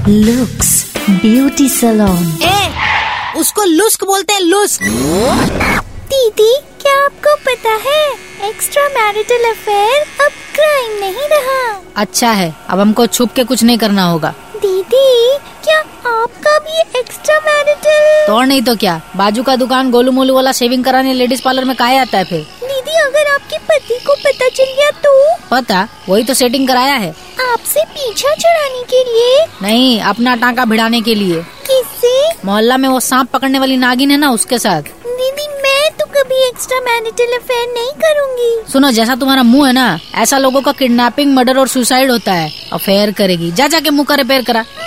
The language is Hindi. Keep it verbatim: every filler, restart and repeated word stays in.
Looks beauty salon. ए, उसको लुस्क बोलते हैं, लुस्क। दीदी, क्या आपको पता है एक्स्ट्रा मैरिटल अफेयर अब क्राइम नहीं रहा? अच्छा है, अब हमको छुप के कुछ नहीं करना होगा। दीदी, क्या आपका भी एक्स्ट्रा मैरिटल? तो और नहीं तो क्या, बाजू का दुकान गोलू मोलू वाला शेविंग कराने लेडीज पार्लर में काहे आता है फिर? दीदी, अगर आपके पति को पता चल गया तो? पता, वही तो सेटिंग कराया है। आपसे पीछा छुड़ाने के लिए? नहीं, अपना टांका भिड़ाने के लिए। किससे? मोहल्ला में वो सांप पकड़ने वाली नागिन है ना, उसके साथ। दीदी, मैं तो कभी एक्स्ट्रा मैरिटल अफेयर नहीं करूँगी। सुनो, जैसा तुम्हारा मुंह है ना, ऐसा लोगों का किडनैपिंग, मर्डर और सुसाइड होता है। अफेयर करेगी, जा जाके मुंह का रिपेयर करा।